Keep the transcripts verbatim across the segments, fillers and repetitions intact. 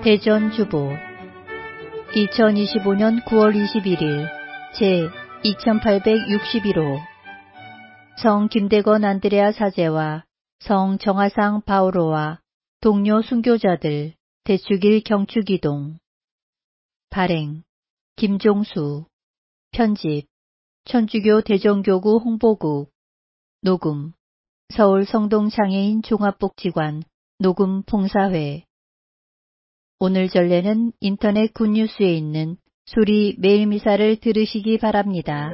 대전주보 이천이십오년 구월 이십일일 제 이천팔백육십일 호 성 김대건 안드레아 사제와 성 정화상 바오로와 동료 순교자들 대축일 경축이동. 발행 김종수. 편집 천주교 대전교구 홍보국. 녹음 서울 성동 장애인 종합복지관 녹음 봉사회. 오늘 전례는 인터넷 굿뉴스에 있는 수리 매일미사를 들으시기 바랍니다.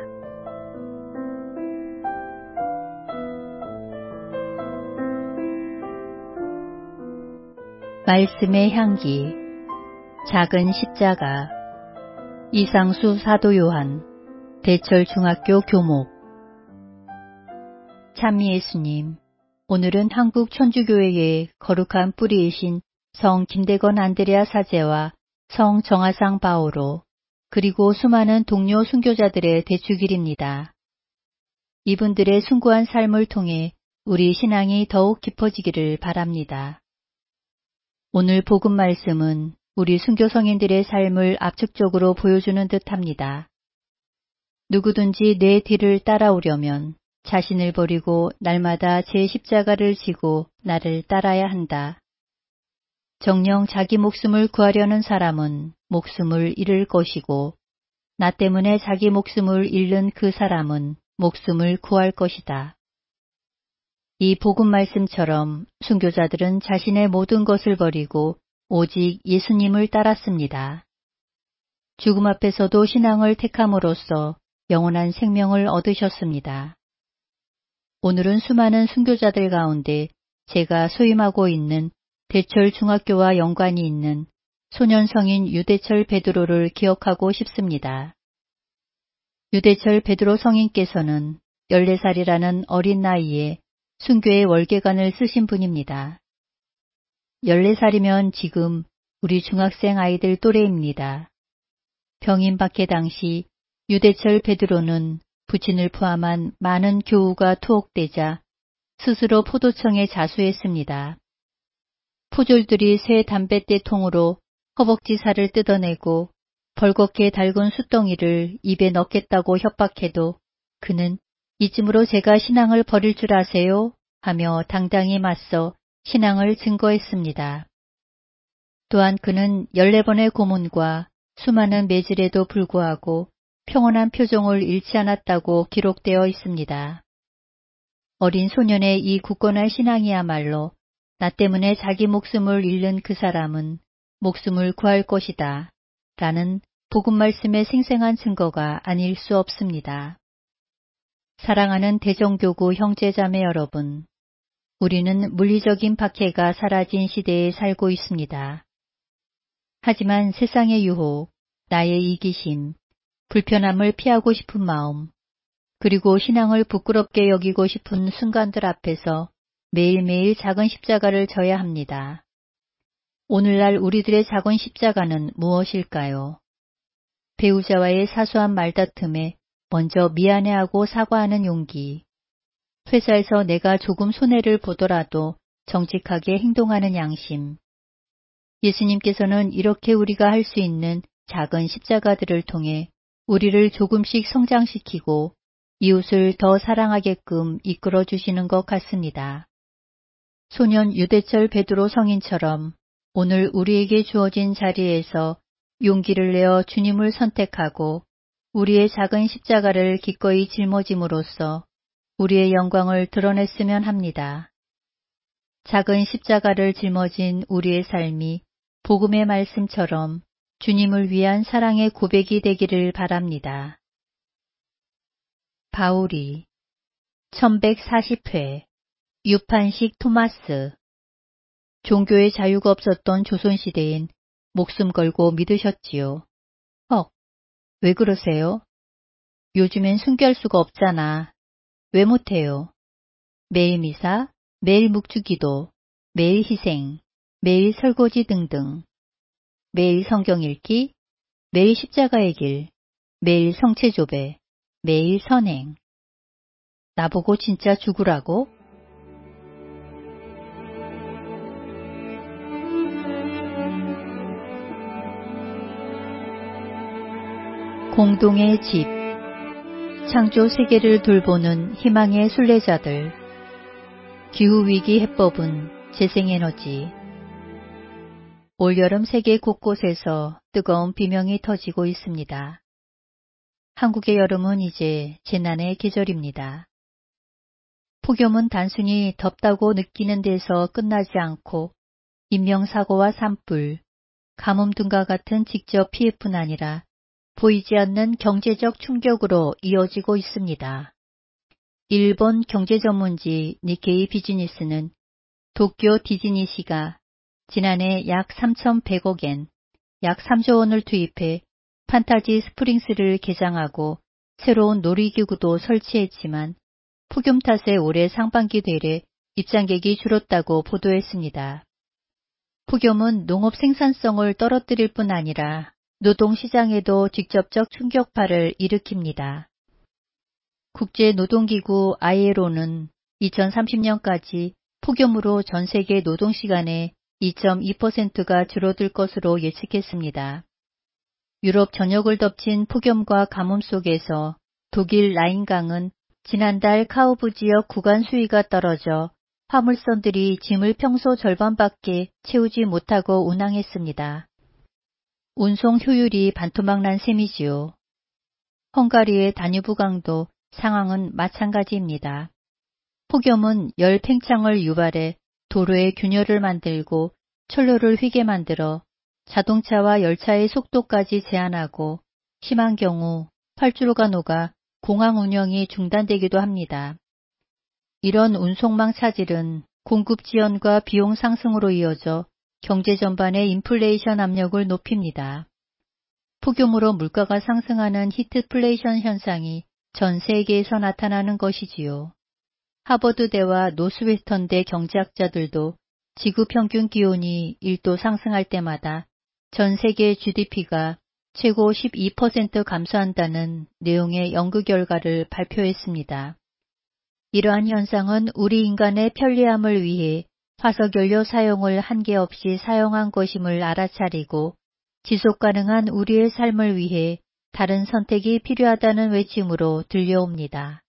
말씀의 향기. 작은 십자가. 이상수 사도요한. 대철중학교 교목. 참미예수님, 오늘은 한국 천주교회의 거룩한 뿌리이신 성 김대건 안드레아 사제와 성 정화상 바오로 그리고 수많은 동료 순교자들의 대축일입니다. 이분들의 숭고한 삶을 통해 우리 신앙이 더욱 깊어지기를 바랍니다. 오늘 복음 말씀은 우리 순교 성인들의 삶을 압축적으로 보여주는 듯합니다. 누구든지 내 뒤를 따라오려면 자신을 버리고 날마다 제 십자가를 지고 나를 따라야 한다. 정녕 자기 목숨을 구하려는 사람은 목숨을 잃을 것이고 나 때문에 자기 목숨을 잃는 그 사람은 목숨을 구할 것이다. 이 복음 말씀처럼 순교자들은 자신의 모든 것을 버리고 오직 예수님을 따랐습니다. 죽음 앞에서도 신앙을 택함으로써 영원한 생명을 얻으셨습니다. 오늘은 수많은 순교자들 가운데 제가 소임하고 있는 대철 중학교와 연관이 있는 소년성인 유대철 베드로를 기억하고 싶습니다. 유대철 베드로 성인께서는 열네 살이라는 어린 나이에 순교의 월계관을 쓰신 분입니다. 열네 살이면 지금 우리 중학생 아이들 또래입니다. 병임 박해 당시 유대철 베드로는 부친을 포함한 많은 교우가 투옥되자 스스로 포도청에 자수했습니다. 포졸들이 새 담뱃대 통으로 허벅지 살을 뜯어내고 벌겋게 달군 숯덩이를 입에 넣겠다고 협박해도 그는 이쯤으로 제가 신앙을 버릴 줄 아세요? 하며 당당히 맞서 신앙을 증거했습니다. 또한 그는 열네 번의 고문과 수많은 매질에도 불구하고 평온한 표정을 잃지 않았다고 기록되어 있습니다. 어린 소년의 이 굳건한 신앙이야말로 나 때문에 자기 목숨을 잃는 그 사람은 목숨을 구할 것이다 라는 복음 말씀의 생생한 증거가 아닐 수 없습니다. 사랑하는 대전교구 형제자매 여러분, 우리는 물리적인 박해가 사라진 시대에 살고 있습니다. 하지만 세상의 유혹, 나의 이기심, 불편함을 피하고 싶은 마음, 그리고 신앙을 부끄럽게 여기고 싶은 순간들 앞에서 매일매일 작은 십자가를 져야 합니다. 오늘날 우리들의 작은 십자가는 무엇일까요? 배우자와의 사소한 말다툼에 먼저 미안해하고 사과하는 용기, 회사에서 내가 조금 손해를 보더라도 정직하게 행동하는 양심. 예수님께서는 이렇게 우리가 할 수 있는 작은 십자가들을 통해 우리를 조금씩 성장시키고 이웃을 더 사랑하게끔 이끌어 주시는 것 같습니다. 소년 유대철 베드로 성인처럼 오늘 우리에게 주어진 자리에서 용기를 내어 주님을 선택하고 우리의 작은 십자가를 기꺼이 짊어짐으로써 우리의 영광을 드러냈으면 합니다. 작은 십자가를 짊어진 우리의 삶이 복음의 말씀처럼 주님을 위한 사랑의 고백이 되기를 바랍니다. 바울이 천백사십 회 유판식 토마스. 종교의 자유가 없었던 조선시대엔 목숨 걸고 믿으셨지요. 헉, 왜 그러세요? 요즘엔 순교할 수가 없잖아. 왜 못해요? 매일 미사, 매일 묵주기도, 매일 희생, 매일 설거지 등등. 매일 성경 읽기, 매일 십자가의 길, 매일 성체조배, 매일 선행. 나보고 진짜 죽으라고? 공동의 집. 창조 세계를 돌보는 희망의 순례자들. 기후위기 해법은 재생에너지. 올여름 세계 곳곳에서 뜨거운 비명이 터지고 있습니다. 한국의 여름은 이제 재난의 계절입니다. 폭염은 단순히 덥다고 느끼는 데서 끝나지 않고 인명사고와 산불, 가뭄 등과 같은 직접 피해뿐 아니라 보이지 않는 경제적 충격으로 이어지고 있습니다. 일본 경제전문지 니케이 비즈니스는 도쿄 디즈니시가 지난해 약 삼천백억 엔, 약 삼조 원을 투입해 판타지 스프링스를 개장하고 새로운 놀이기구도 설치했지만 폭염 탓에 올해 상반기 내내 입장객이 줄었다고 보도했습니다. 폭염은 농업 생산성을 떨어뜨릴 뿐 아니라 노동시장에도 직접적 충격파를 일으킵니다. 국제노동기구 아이엘오는 이천삼십 년까지 폭염으로 전 세계 노동시간의 이 점 이 퍼센트가 줄어들 것으로 예측했습니다. 유럽 전역을 덮친 폭염과 가뭄 속에서 독일 라인강은 지난달 카우브 지역 구간 수위가 떨어져 화물선들이 짐을 평소 절반밖에 채우지 못하고 운항했습니다. 운송 효율이 반토막 난 셈이지요. 헝가리의 다뉴브 강도 상황은 마찬가지입니다. 폭염은 열 팽창을 유발해 도로에 균열을 만들고 철로를 휘게 만들어 자동차와 열차의 속도까지 제한하고 심한 경우 활주로가 녹아 공항 운영이 중단되기도 합니다. 이런 운송망 차질은 공급 지연과 비용 상승으로 이어져 경제 전반의 인플레이션 압력을 높입니다. 폭염으로 물가가 상승하는 히트플레이션 현상이 전 세계에서 나타나는 것이지요. 하버드대와 노스웨스턴대 경제학자들도 지구 평균 기온이 일 도 상승할 때마다 전 세계 지디피가 최고 십이 퍼센트 감소한다는 내용의 연구 결과를 발표했습니다. 이러한 현상은 우리 인간의 편리함을 위해 화석연료 사용을 한계 없이 사용한 것임을 알아차리고 지속가능한 우리의 삶을 위해 다른 선택이 필요하다는 외침으로 들려옵니다.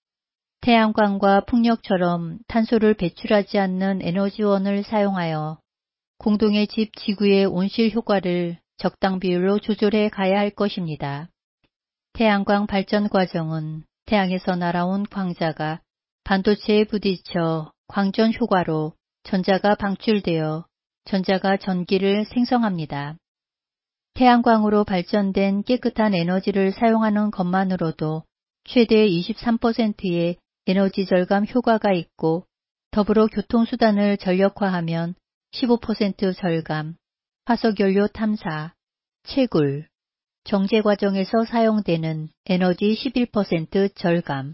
태양광과 풍력처럼 탄소를 배출하지 않는 에너지원을 사용하여 공동의 집 지구의 온실 효과를 적당 비율로 조절해 가야 할 것입니다. 태양광 발전 과정은 태양에서 날아온 광자가 반도체에 부딪혀 광전 효과로 전자가 방출되어 전자가 전기를 생성합니다. 태양광으로 발전된 깨끗한 에너지를 사용하는 것만으로도 최대 이십삼 퍼센트의 에너지 절감 효과가 있고 더불어 교통수단을 전력화하면 십오 퍼센트 절감, 화석연료 탐사, 채굴, 정제 과정에서 사용되는 에너지 십일 퍼센트 절감.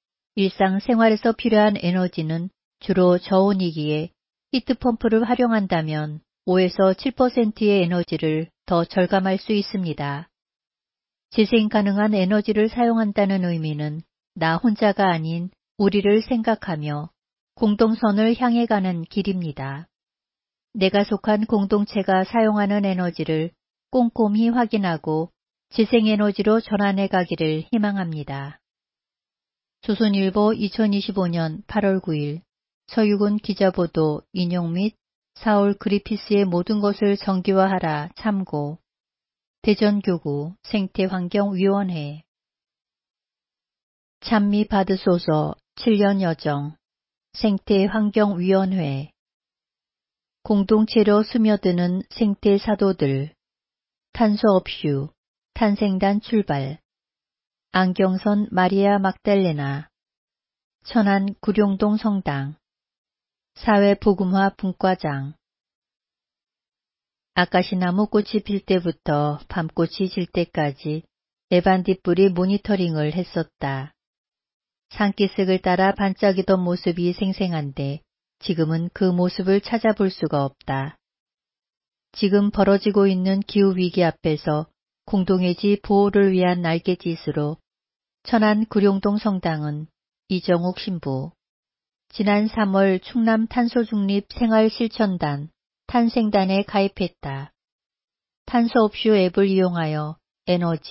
일상생활에서 필요한 에너지는 주로 저온이기에 히트펌프를 활용한다면 오에서 칠 퍼센트의 에너지를 더 절감할 수 있습니다. 재생 가능한 에너지를 사용한다는 의미는 나 혼자가 아닌 우리를 생각하며 공동선을 향해 가는 길입니다. 내가 속한 공동체가 사용하는 에너지를 꼼꼼히 확인하고 재생에너지로 전환해 가기를 희망합니다. 조선일보 이천이십오 년 팔월 구일 서유근 기자보도 인용 및 사울 그리피스의 모든 것을 정기화하라 참고 대전교구 생태환경위원회 찬미 받으소서 칠 년 여정 생태환경위원회 공동체로 스며드는 생태사도들 탄소업슈 탄생단 출발 안경선 마리아 막달레나 천안 구룡동 성당 사회복음화 분과장 아카시나무 꽃이 필 때부터 밤꽃이 질 때까지 에반딧불이 모니터링을 했었다. 산기슭을 따라 반짝이던 모습이 생생한데 지금은 그 모습을 찾아볼 수가 없다. 지금 벌어지고 있는 기후위기 앞에서 공동의 집 보호를 위한 날갯짓으로 천안 구룡동 성당은 이정욱 신부, 지난 삼월 충남 탄소중립 생활실천단 탄생단에 가입했다. 탄소업슈 앱을 이용하여 에너지,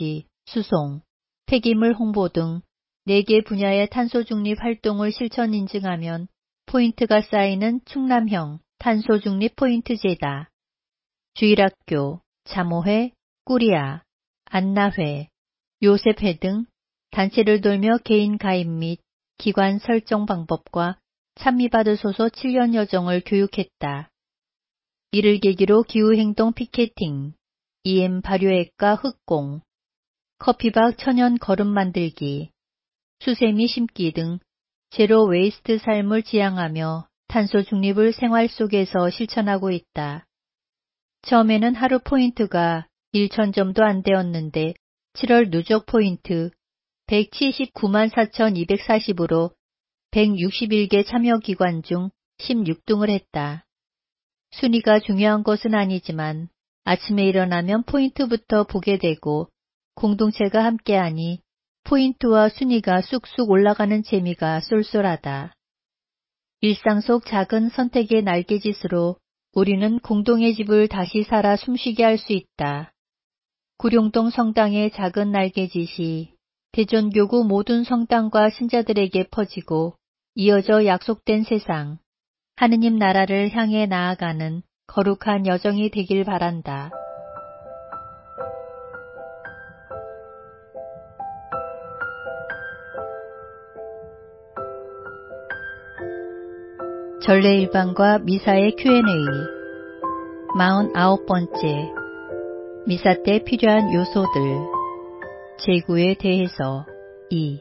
수송, 폐기물 홍보 등 네 개 분야의 탄소 중립 활동을 실천 인증하면 포인트가 쌓이는 충남형 탄소 중립 포인트제다. 주일학교, 자모회, 꾸리아, 안나회, 요셉회 등 단체를 돌며 개인 가입 및 기관 설정 방법과 찬미받으소서 칠 년 여정을 교육했다. 이를 계기로 기후행동 피케팅, 이엠 발효액과 흑공, 커피박 천연 거름 만들기, 수세미 심기 등 제로 웨이스트 삶을 지향하며 탄소 중립을 생활 속에서 실천하고 있다. 처음에는 하루 포인트가 천 점도 안 되었는데 칠월 누적 포인트 백칠십구만 사천이백사십으로 백육십일 개 참여기관 중 십육 등을 했다. 순위가 중요한 것은 아니지만 아침에 일어나면 포인트부터 보게 되고 공동체가 함께하니 포인트와 순위가 쑥쑥 올라가는 재미가 쏠쏠하다. 일상 속 작은 선택의 날개짓으로 우리는 공동의 집을 다시 살아 숨쉬게 할 수 있다. 구룡동 성당의 작은 날개짓이 대전교구 모든 성당과 신자들에게 퍼지고 이어져 약속된 세상, 하느님 나라를 향해 나아가는 거룩한 여정이 되길 바란다. 전례 일반과 미사의 큐 앤 에이 마흔아홉 번째 미사 때 필요한 요소들 제구에 대해서 이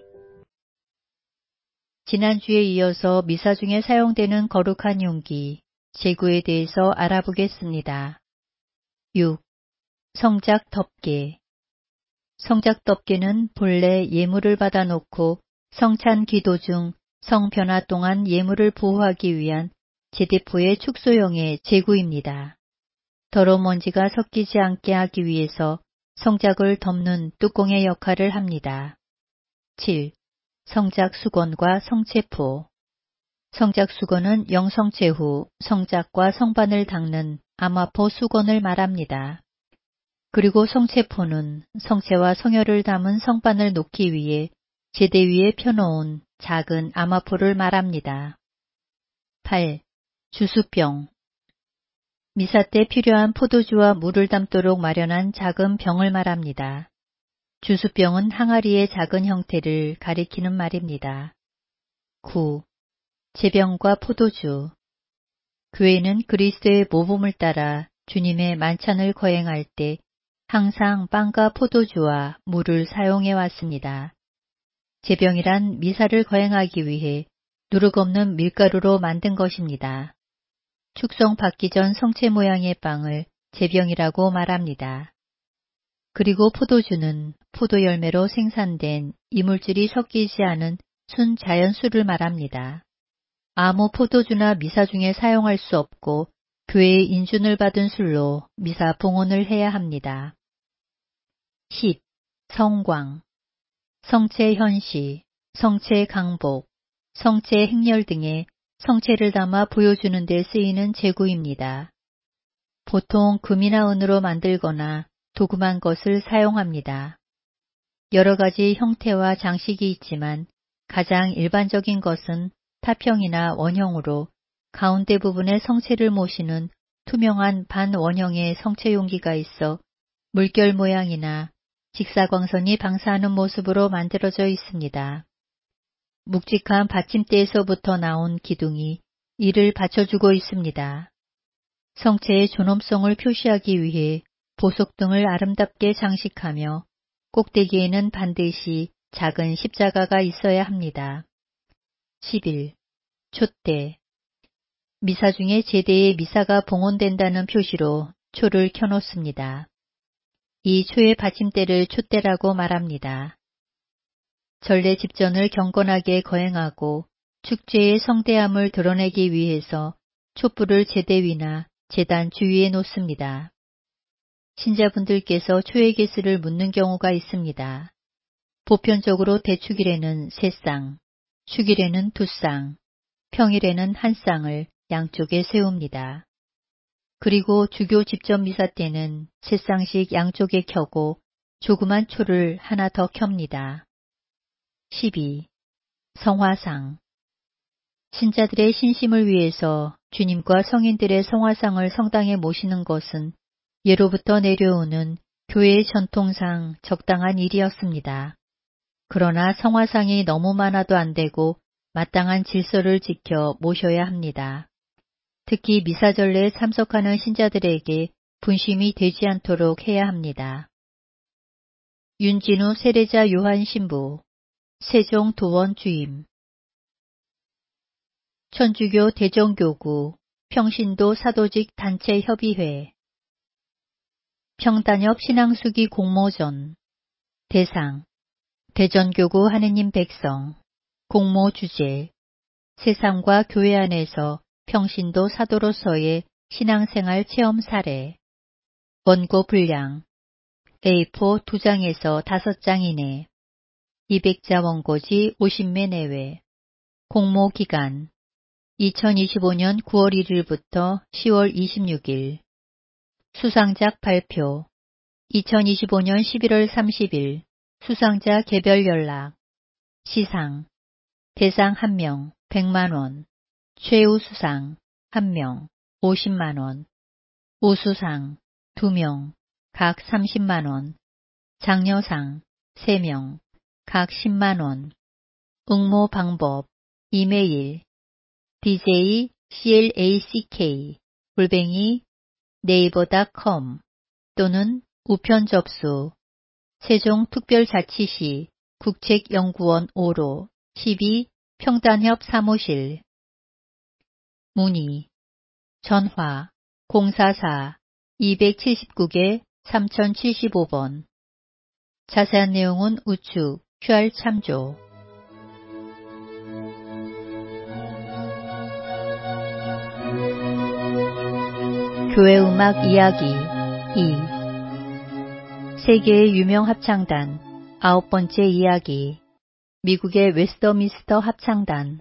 지난주에 이어서 미사 중에 사용되는 거룩한 용기 제구에 대해서 알아보겠습니다. 육. 성작 덮개 성작 덮개는 본래 예물을 받아놓고 성찬 기도 중 성변화 동안 예물을 보호하기 위한 제대포의 축소용의 제구입니다. 더러운 먼지가 섞이지 않게 하기 위해서 성작을 덮는 뚜껑의 역할을 합니다. 칠. 성작 수건과 성체포 성작 수건은 영성체 후 성작과 성반을 닦는 아마포 수건을 말합니다. 그리고 성체포는 성체와 성혈을 담은 성반을 놓기 위해 제대 위에 펴놓은 작은 아마포를 말합니다. 팔. 주수병 미사 때 필요한 포도주와 물을 담도록 마련한 작은 병을 말합니다. 주수병은 항아리의 작은 형태를 가리키는 말입니다. 구. 제병과 포도주 교회는 그리스도의 모범을 따라 주님의 만찬을 거행할 때 항상 빵과 포도주와 물을 사용해 왔습니다. 제병이란 미사를 거행하기 위해 누룩 없는 밀가루로 만든 것입니다. 축성받기 전 성체 모양의 빵을 제병이라고 말합니다. 그리고 포도주는 포도 열매로 생산된 이물질이 섞이지 않은 순 자연수를 말합니다. 아무 포도주나 미사 중에 사용할 수 없고 교회의 인준을 받은 술로 미사 봉헌을 해야 합니다. 십. 성광 성체 현시, 성체 강복, 성체 행렬 등의 성체를 담아 보여주는 데 쓰이는 제구입니다. 보통 금이나 은으로 만들거나 도금한 것을 사용합니다. 여러 가지 형태와 장식이 있지만 가장 일반적인 것은 타평이나 원형으로 가운데 부분에 성체를 모시는 투명한 반원형의 성체 용기가 있어 물결 모양이나 직사광선이 방사하는 모습으로 만들어져 있습니다. 묵직한 받침대에서부터 나온 기둥이 이를 받쳐주고 있습니다. 성체의 존엄성을 표시하기 위해 보석 등을 아름답게 장식하며 꼭대기에는 반드시 작은 십자가가 있어야 합니다. 십일. 촛대 미사 중에 제대에 미사가 봉헌된다는 표시로 초를 켜놓습니다. 이 초의 받침대를 촛대라고 말합니다. 전례 집전을 경건하게 거행하고 축제의 성대함을 드러내기 위해서 촛불을 제대 위나 제단 주위에 놓습니다. 신자분들께서 초의 개수를 묻는 경우가 있습니다. 보편적으로 대축일에는 세 쌍, 축일에는 두 쌍, 평일에는 한 쌍을 양쪽에 세웁니다. 그리고 주교 집전 미사 때는 세 쌍씩 양쪽에 켜고 조그만 초를 하나 더 켭니다. 십이. 성화상. 신자들의 신심을 위해서 주님과 성인들의 성화상을 성당에 모시는 것은 예로부터 내려오는 교회의 전통상 적당한 일이었습니다. 그러나 성화상이 너무 많아도 안 되고 마땅한 질서를 지켜 모셔야 합니다. 특히 미사전례에 참석하는 신자들에게 분심이 되지 않도록 해야 합니다. 윤진우 세례자 요한 신부, 세종 도원 주임. 천주교 대정교구, 평신도 사도직 단체 협의회. 평단협 신앙수기 공모전. 대상, 대전교구 하느님 백성. 공모 주제, 세상과 교회 안에서 평신도 사도로서의 신앙생활 체험 사례. 원고 분량, 에이포 두 장에서 다섯 장 이내. 이백 자 원고지 오십 매 내외. 공모 기간, 이천이십오 년 구월 일일부터 시월 이십육일. 수상작 발표, 이천이십오 년 십일월 삼십일. 수상자 개별 연락. 시상, 대상 한 명 백만 원, 최우수상 한 명 오십만 원, 우수상 두 명 각 삼십만 원, 장려상 세 명 각 십만 원. 응모 방법, 이메일 디제이 클래식 골뱅이 네이버 닷컴 또는 우편 접수 세종특별자치시 국책연구원 오 로 십이 평단협 사무실. 문의, 전화 공사사 이백칠십구 개 삼천칠십오 번. 자세한 내용은 우측 큐알 참조. 교회음악 이야기 이. 세계의 유명 합창단 아홉 번째 이야기. 미국의 웨스터민스터 합창단.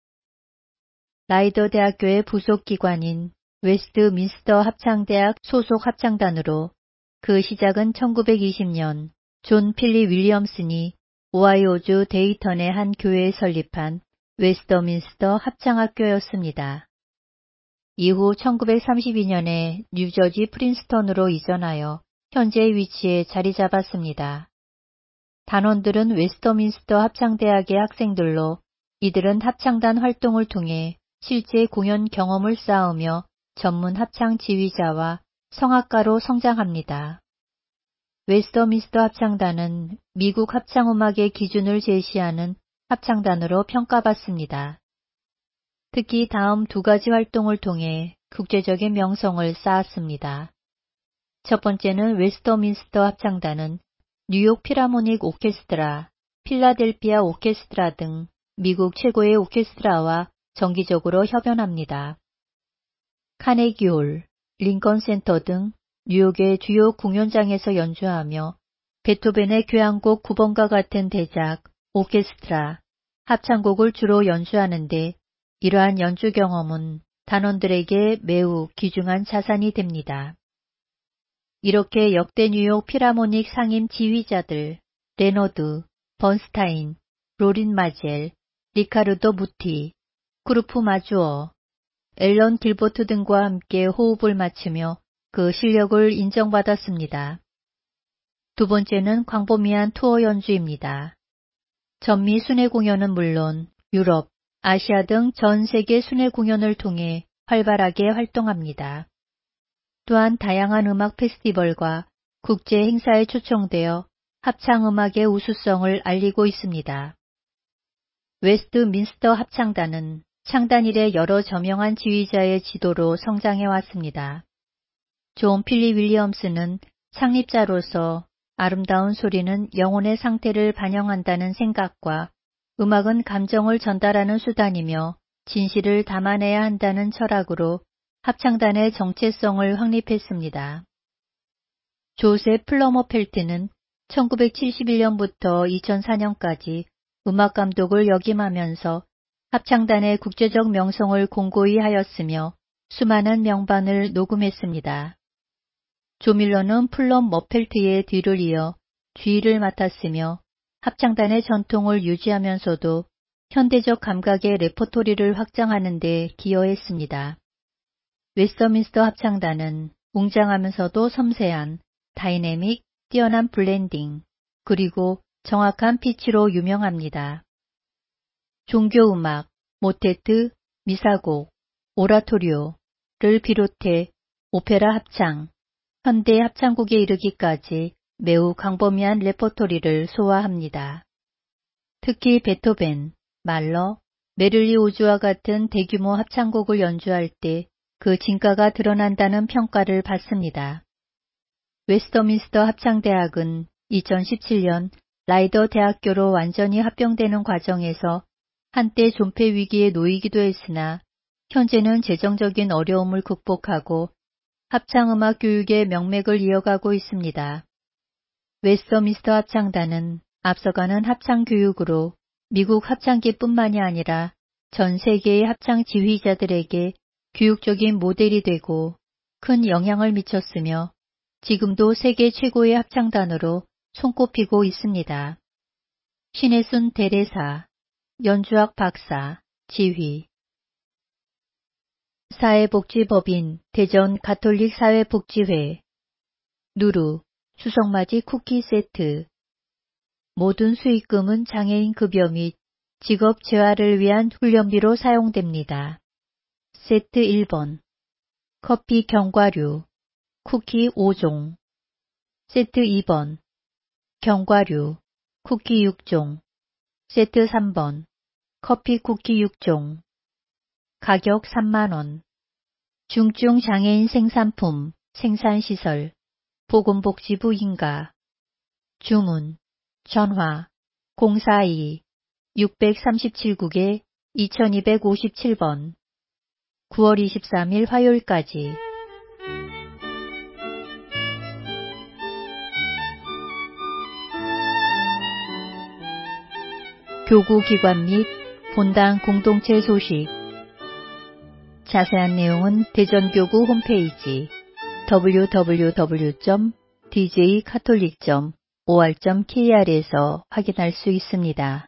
라이더 대학교의 부속 기관인 웨스트민스터 합창대학 소속 합창단으로 그 시작은 천구백이십 년 존 필리 윌리엄슨이 오하이오주 데이턴의 한 교회에 설립한 웨스터민스터 합창학교였습니다. 이후 천구백삼십이 년에 뉴저지 프린스턴으로 이전하여 현재의 위치에 자리 잡았습니다. 단원들은 웨스터민스터 합창대학의 학생들로 이들은 합창단 활동을 통해 실제 공연 경험을 쌓으며 전문 합창 지휘자와 성악가로 성장합니다. 웨스터민스터 합창단은 미국 합창음악의 기준을 제시하는 합창단으로 평가받습니다. 특히 다음 두 가지 활동을 통해 국제적인 명성을 쌓았습니다. 첫 번째는 웨스터민스터 합창단은 뉴욕 필하모닉 오케스트라, 필라델피아 오케스트라 등 미국 최고의 오케스트라와 정기적으로 협연합니다. 카네기홀, 링컨 센터 등 뉴욕의 주요 공연장에서 연주하며 베토벤의 교향곡 구 번과 같은 대작, 오케스트라, 합창곡을 주로 연주하는데 이러한 연주 경험은 단원들에게 매우 귀중한 자산이 됩니다. 이렇게 역대 뉴욕 필하모닉 상임 지휘자들 레너드, 번스타인, 로린 마젤, 리카르도 무티, 크루프 마주어, 앨런 길버트 등과 함께 호흡을 맞추며 그 실력을 인정받았습니다. 두 번째는 광범위한 투어 연주입니다. 전미 순회 공연은 물론 유럽, 아시아 등 전 세계 순회 공연을 통해 활발하게 활동합니다. 또한 다양한 음악 페스티벌과 국제 행사에 초청되어 합창음악의 우수성을 알리고 있습니다. 웨스트민스터 합창단은 창단 이래 여러 저명한 지휘자의 지도로 성장해 왔습니다. 존 필리 윌리엄스는 창립자로서 아름다운 소리는 영혼의 상태를 반영한다는 생각과 음악은 감정을 전달하는 수단이며 진실을 담아내야 한다는 철학으로 합창단의 정체성을 확립했습니다. 조셉 플러머펠트는 천구백칠십일 년부터 이천사 년까지 음악 감독을 역임하면서 합창단의 국제적 명성을 공고히 하였으며 수많은 명반을 녹음했습니다. 조 밀러는 플럼 머펠트의 뒤를 이어 주의를 맡았으며 합창단의 전통을 유지하면서도 현대적 감각의 레퍼토리를 확장하는 데 기여했습니다. 웨스터민스터 합창단은 웅장하면서도 섬세한 다이내믹, 뛰어난 블렌딩, 그리고 정확한 피치로 유명합니다. 종교음악, 모테트, 미사곡, 오라토리오를 비롯해 오페라 합창, 현대 합창곡에 이르기까지 매우 광범위한 레퍼토리를 소화합니다. 특히 베토벤, 말러, 메를리 오즈와 같은 대규모 합창곡을 연주할 때 그 진가가 드러난다는 평가를 받습니다. 웨스터민스터 합창대학은 이천십칠 년 라이더 대학교로 완전히 합병되는 과정에서 한때 존폐 위기에 놓이기도 했으나 현재는 재정적인 어려움을 극복하고 합창음악 교육의 명맥을 이어가고 있습니다. 웨스터민스터 합창단은 앞서가는 합창 교육으로 미국 합창계뿐만이 아니라 전 세계의 합창 지휘자들에게 교육적인 모델이 되고 큰 영향을 미쳤으며 지금도 세계 최고의 합창단으로 손꼽히고 있습니다. 신혜순 대례사, 연주학 박사, 지휘. 사회복지법인 대전 가톨릭 사회복지회. 누루, 수성맞이 쿠키 세트. 모든 수익금은 장애인 급여 및 직업 재활을 위한 훈련비로 사용됩니다. 세트 일 번. 커피 견과류, 쿠키 오 종. 세트 이 번. 견과류, 쿠키 육 종. 세트 삼 번. 커피 쿠키 육 종. 가격 삼만 원. 중증 장애인 생산품, 생산시설, 보건복지부 인가. 주문, 전화, 공사이 육삼칠 국에 이천이백오십칠 번. 구월 이십삼일 화요일까지. 교구기관 및 본당 공동체 소식. 자세한 내용은 대전교구 홈페이지 더블유 더블유 더블유 점 디제이 카톨릭 점 오알 점 케이알에서 확인할 수 있습니다.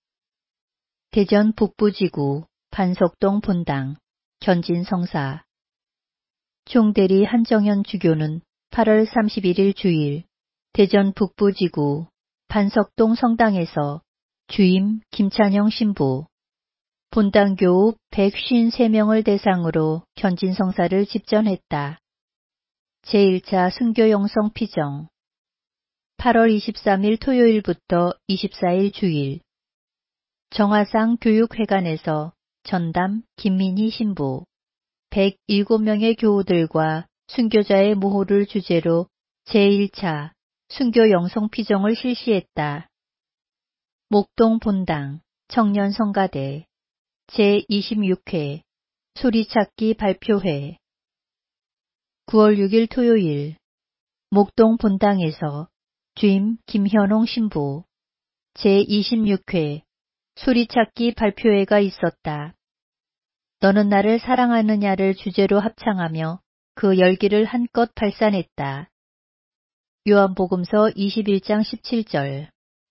대전 북부지구 반석동 본당 견진성사. 총대리 한정현 주교는 팔월 삼십일일 주일 대전 북부지구 반석동 성당에서 주임 김찬영 신부, 본당교우 백오십삼 명을 대상으로 견진성사를 집전했다. 제일 차 순교 영성 피정. 팔월 이십삼일 토요일부터 이십사일 주일 정화상 교육회관에서 전담 김민희 신부, 백칠 명의 교우들과 순교자의 모호를 주제로 제일 차 순교 영성 피정을 실시했다. 목동 본당 청년성가대 제이십육 회 소리찾기 발표회. 구월 육일 토요일 목동 본당에서 주임 김현홍 신부 제이십육 회 소리찾기 발표회가 있었다. 너는 나를 사랑하느냐를 주제로 합창하며 그 열기를 한껏 발산했다. 요한복음서 이십일 장 십칠 절.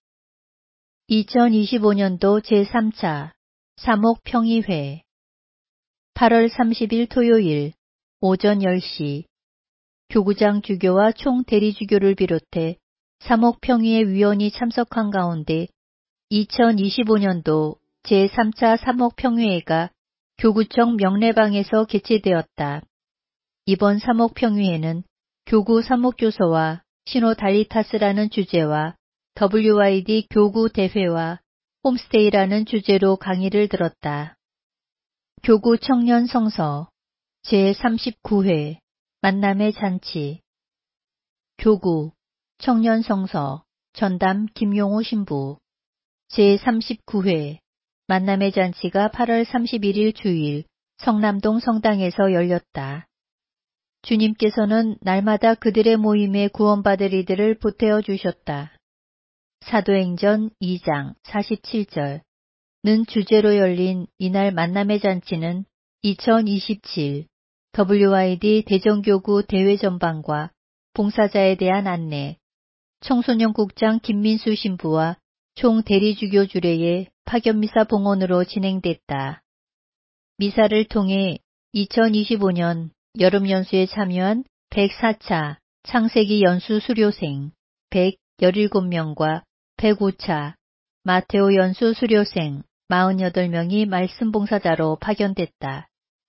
이천이십오년도 제삼 차 사목평의회. 팔월 삼십일 토요일 오전 열 시 교구장 주교와 총대리주교를 비롯해 사목평의회 위원이 참석한 가운데 이천이십오년도 제삼 차 사목평의회가 교구청 명례방에서 개최되었다. 이번 사목평의회는 교구 사목교서와 시노달리타스라는 주제와 더블유아이디 교구 대회와 홈스테이라는 주제로 강의를 들었다. 교구 청년 성서 제삼십구 회 만남의 잔치. 교구 청년 성서 전담 김용호 신부. 제삼십구 회 만남의 잔치가 팔월 삼십일일 주일 성남동 성당에서 열렸다. 주님께서는 날마다 그들의 모임에 구원받을 이들을 보태어 주셨다. 사도행전 이 장 사십칠 절는 주제로 열린 이날 만남의 잔치는 이천이십칠 더블유아이디 대전교구 대회 전반과 봉사자에 대한 안내, 청소년국장 김민수 신부와 총 대리주교 주례의 파견미사 봉헌으로 진행됐다. 미사를 통해 이천이십오 년 여름연수에 참여한 백사 차 창세기 연수 수료생 백십칠 명과 백오 차 마테오 연수 수료생 사십팔 명이 말씀봉사자로 파견됐다.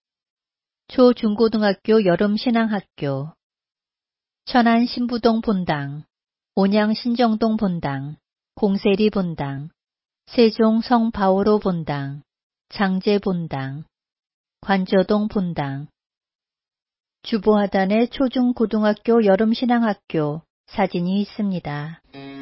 초중고등학교 여름신앙학교 천안 신부동 본당, 온양 신정동 본당, 공세리 본당, 세종 성바오로 본당, 장제 본당, 관저동 본당, 주보하단의 초중고등학교 여름신앙학교 사진이 있습니다.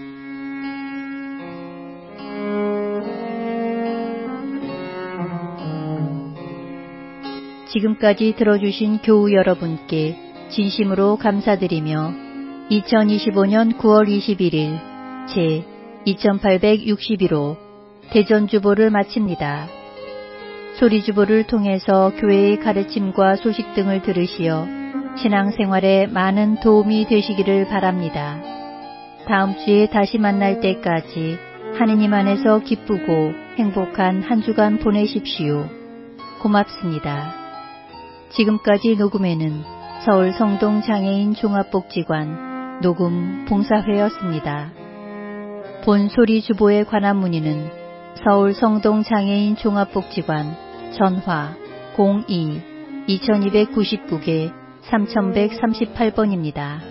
지금까지 들어주신 교우 여러분께 진심으로 감사드리며 이천이십오 년 구월 이십일일 제 이천팔백육십일 호 대전주보를 마칩니다. 소리주보를 통해서 교회의 가르침과 소식 등을 들으시어 신앙생활에 많은 도움이 되시기를 바랍니다. 다음 주에 다시 만날 때까지 하느님 안에서 기쁘고 행복한 한 주간 보내십시오. 고맙습니다. 지금까지 녹음에는 서울 성동 장애인 종합복지관 녹음 봉사회였습니다. 본 소리 주보에 관한 문의는 서울 성동 장애인 종합복지관 전화 공이 이천이백구십구 개 삼천백삼십팔 번입니다.